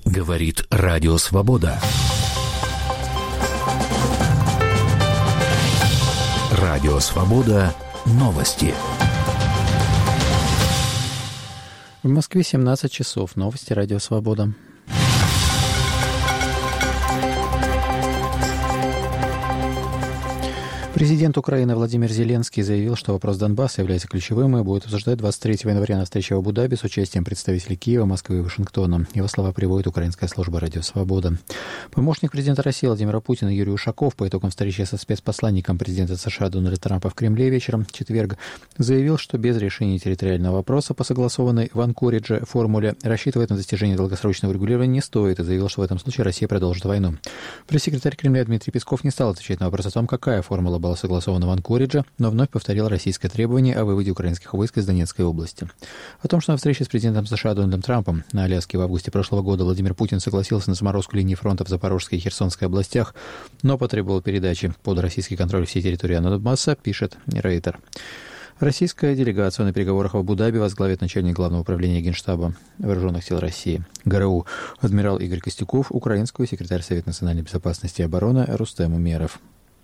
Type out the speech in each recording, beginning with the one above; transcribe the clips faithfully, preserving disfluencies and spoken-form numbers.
Говорит Радио Свобода. Радио Свобода. Новости. В Москве семнадцать часов. Новости Радио Свобода. Президент Украины Владимир Зеленский заявил, что вопрос Донбасса является ключевым и будет обсуждать двадцать третьего января на встрече в Абу-Даби с участием представителей Киева, Москвы и Вашингтона. Его слова приводит украинская служба «Радио Свобода». Помощник президента России Владимира Путина Юрий Ушаков по итогам встречи со спецпосланником президента США Дональда Трампа в Кремле вечером в четверг заявил, что без решения территориального вопроса по согласованной в Анкоридже формуле рассчитывать на достижение долгосрочного регулирования не стоит, и заявил, что в этом случае Россия продолжит войну. Пресс-секретарь Кремля Дмитрий Песков не стал отвечать на вопрос о том, какая формула была согласована в Анкоридже, но вновь повторил российское требование о выводе украинских войск из Донецкой области. О том, что на встрече с президентом США Дональдом Трампом на Аляске в августе прошлого года Владимир Путин согласился на заморозку линии фронта в Запорожской и Херсонской областях, но потребовал передачи под российский контроль всей территории Донбасса, пишет Рейтер. Российская делегация на переговорах в Абу-Даби возглавит начальник Главного управления Генштаба Вооруженных сил России ГРУ адмирал Игорь Костюков, украинскую секретарь Совета национальной безопасности и обороны Рустем Умеров.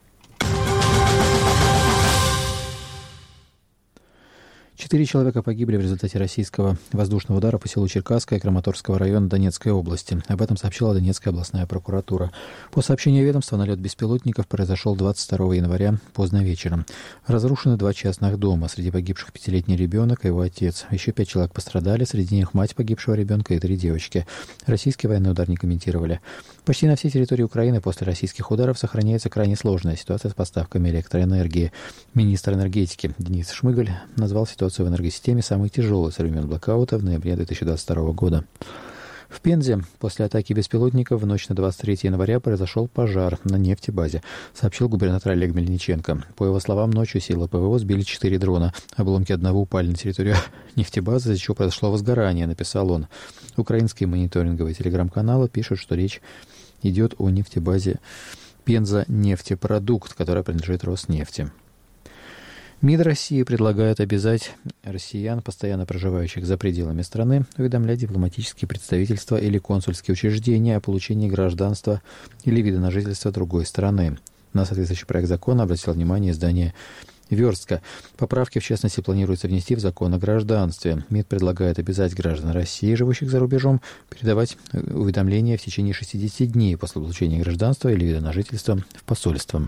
Четыре человека погибли в результате российского воздушного удара по селу Черкасское Краматорского района Донецкой области. Об этом сообщила Донецкая областная прокуратура. По сообщению ведомства, налет беспилотников произошел двадцать второго января поздно вечером. Разрушены два частных дома. Среди погибших пятилетний ребенок и его отец. Еще пять человек пострадали. Среди них мать погибшего ребенка и три девочки. Российский военный удар не комментировали. Почти на всей территории Украины после российских ударов сохраняется крайне сложная ситуация с поставками электроэнергии. Министр энергетики Денис Шмыгаль назвал ситуацию в энергосистеме самой тяжелой со времен блокаута в ноябре две тысячи двадцать второго года. В Пензе после атаки беспилотников в ночь на двадцать третье января произошел пожар на нефтебазе, сообщил губернатор Олег Мельниченко. По его словам, ночью силы ПВО сбили четыре дрона. Обломки одного упали на территорию нефтебазы, из-за чего произошло возгорание, написал он. Украинские мониторинговые телеграм-каналы пишут, что речь идет о нефтебазе Пенза нефтепродукт, которая принадлежит Роснефти. МИД России предлагает обязать россиян, постоянно проживающих за пределами страны, уведомлять дипломатические представительства или консульские учреждения о получении гражданства или вида на жительство другой страны. На соответствующий проект закона обратило внимание издание «Верстка». Поправки, в частности, планируется внести в закон о гражданстве. МИД предлагает обязать граждан России, живущих за рубежом, передавать уведомления в течение шестидесяти дней после получения гражданства или вида на жительство в посольство.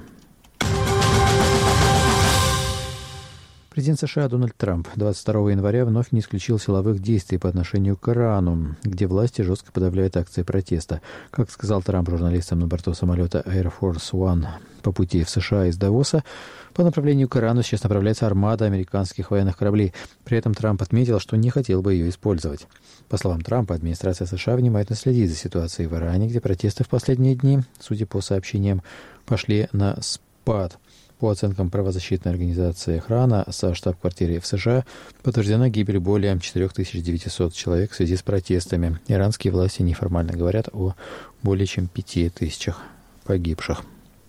Президент США Дональд Трамп двадцать второго января вновь не исключил силовых действий по отношению к Ирану, где власти жестко подавляют акции протеста. Как сказал Трамп журналистам на борту самолета Air Force One по пути в США из Давоса, по направлению к Ирану сейчас направляется армада американских военных кораблей. При этом Трамп отметил, что не хотел бы ее использовать. По словам Трампа, администрация США внимательно следит за ситуацией в Иране, где протесты в последние дни, судя по сообщениям, пошли на спад. По оценкам правозащитной организации «Охрана» со штаб-квартиры в США подтверждена гибель более четыре тысячи девятьсот человек в связи с протестами. Иранские власти неформально говорят о более чем пяти тысячах погибших.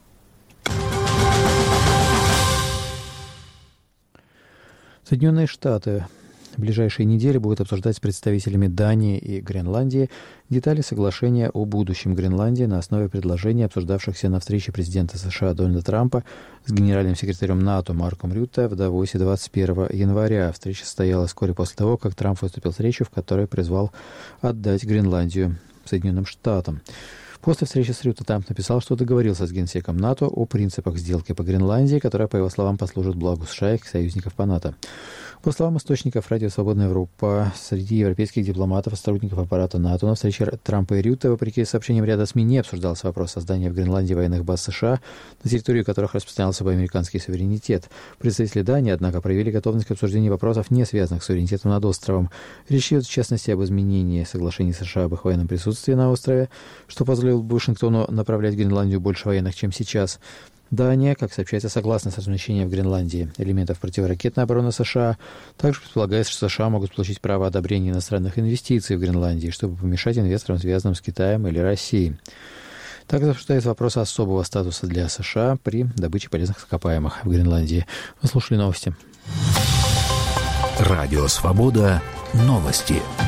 Соединенные Штаты в ближайшие недели будут обсуждать с представителями Дании и Гренландии детали соглашения о будущем Гренландии на основе предложений, обсуждавшихся на встрече президента США Дональда Трампа с генеральным секретарем НАТО Марком Рютте в Давосе двадцать первого января. Встреча состоялась вскоре после того, как Трамп выступил с речью, в которой призвал отдать Гренландию Соединенным Штатам. После встречи с Рютте Трамп написал, что договорился с генсеком НАТО о принципах сделки по Гренландии, которая, по его словам, послужит благу США и их союзников по НАТО. По словам источников радио «Свободная Европа», среди европейских дипломатов и сотрудников аппарата НАТО на встрече Трампа и Рютте, вопреки сообщениям ряда СМИ, не обсуждался вопрос создания в Гренландии военных баз США, на территории которых распространялся бы американский суверенитет. Представители Дании, однако, проявили готовность к обсуждению вопросов, не связанных с суверенитетом над островом. Речь идет, в частности, об изменении соглашений США об их военном присутствии на острове, что позволило бы Вашингтону направлять в Гренландию больше военных, чем сейчас. Дания, как сообщается, согласна с размещением в Гренландии элементов противоракетной обороны США. Также предполагается, что США могут получить право одобрения иностранных инвестиций в Гренландии, чтобы помешать инвесторам, связанным с Китаем или Россией. Также обсуждается вопрос особого статуса для США при добыче полезных ископаемых в Гренландии. Вы слушали новости. Радио «Свобода». Новости.